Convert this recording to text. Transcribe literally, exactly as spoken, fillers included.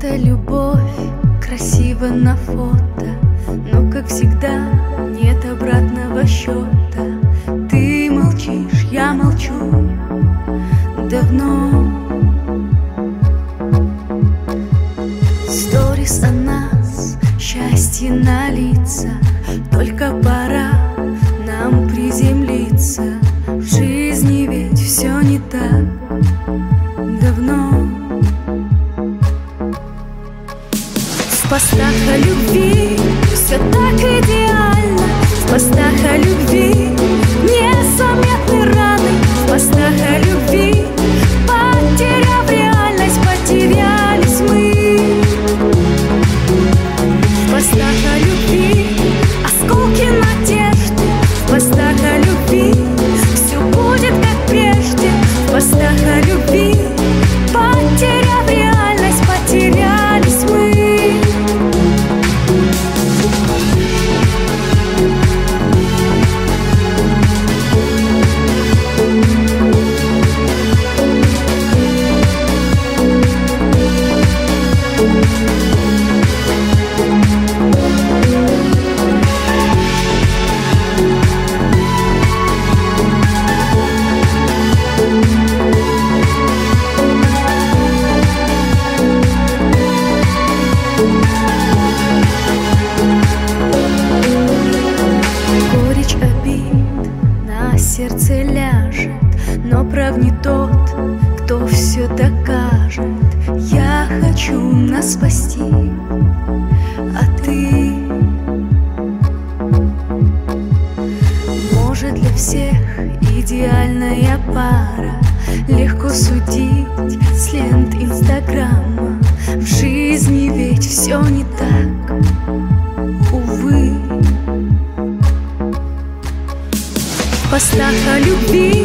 Это любовь красиво на фото, но, как всегда, нет обратного счета. Ты молчишь, я молчу давно. Сторис о нас, счастье на лицах, только пора нам приземлиться. В жизни ведь все не так давно. В постах о любви все так идеально, в постах о любви незаметны раны, в постах о любви, потеряв реальность, потерялись мы. В постах о любви осколки надежды, в постах о любви все будет как прежде, в постах о любви, потеряв реальность, потерялись мы. Сердце ляжет, но прав не тот, кто все докажет. Я хочу нас спасти, а ты? Может, для всех идеальная пара, легко судить с лент Инстаграма. В жизни ведь все не так, увы. В постах о любви